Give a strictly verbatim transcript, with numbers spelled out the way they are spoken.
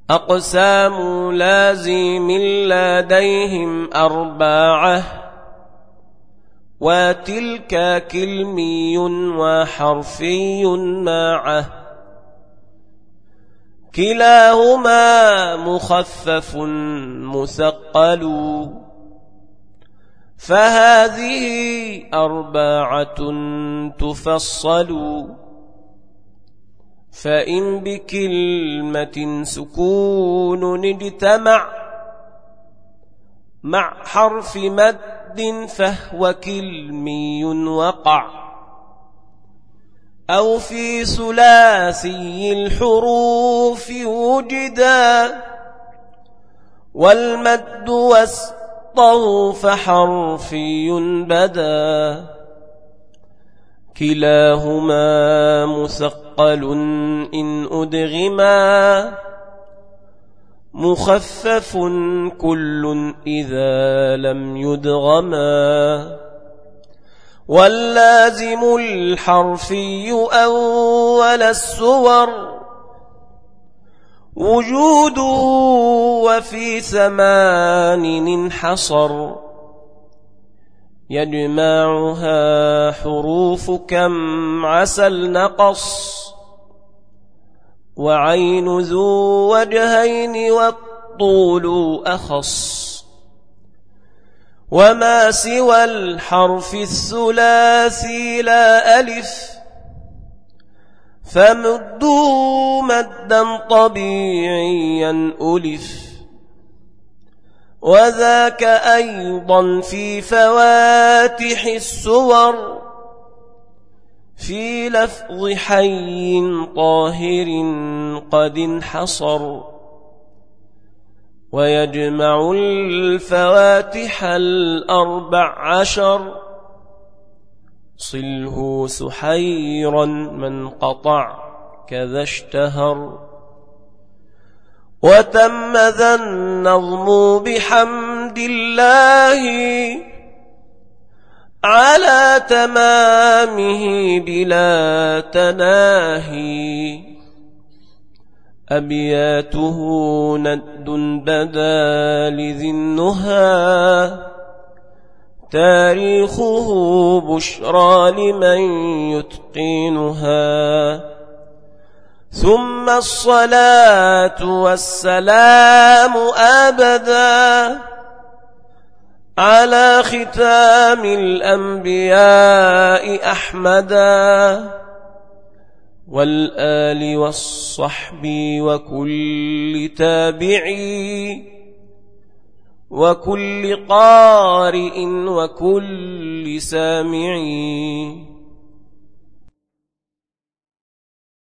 أقسام لازم لديهم أربعة وتلك كلمي وحرفي معه كلاهما مخفف مثقل فهذه أربعة تفصل فإن بكلمة سكون اجتمع مع حرف مد فهو كلمي وقع أو في ثلاثي الحروف وجدا والمد وسطه فحرفي بدا كلاهما مثقل إن أدغما مخفف كل إذا لم يدغما واللازم الحرفي أول السور وجوده وفي ثمان انحصر يجمعها حروف كم عسل نقص وعين ذو وجهين والطول أخص وما سوى الحرف الثلاثي لا ألف فمدوا مدا طبيعيا ألف وذاك أيضا في فواتح السور في لفظ حي طاهر قد انحصر ويجمع الفواتح الأربع عشر صله سحيرا من قطع كذا اشتهر وتم ذا النظم بحمد الله على تمامه بلا تناهي أبياته ند بدا لذي النهى تاريخه بشرى لمن يتقنها ثم الصلاة والسلام أبدا على ختام الأنبياء أحمدا والآل والصحب وكل تابعي وكل قارئ وكل سامعي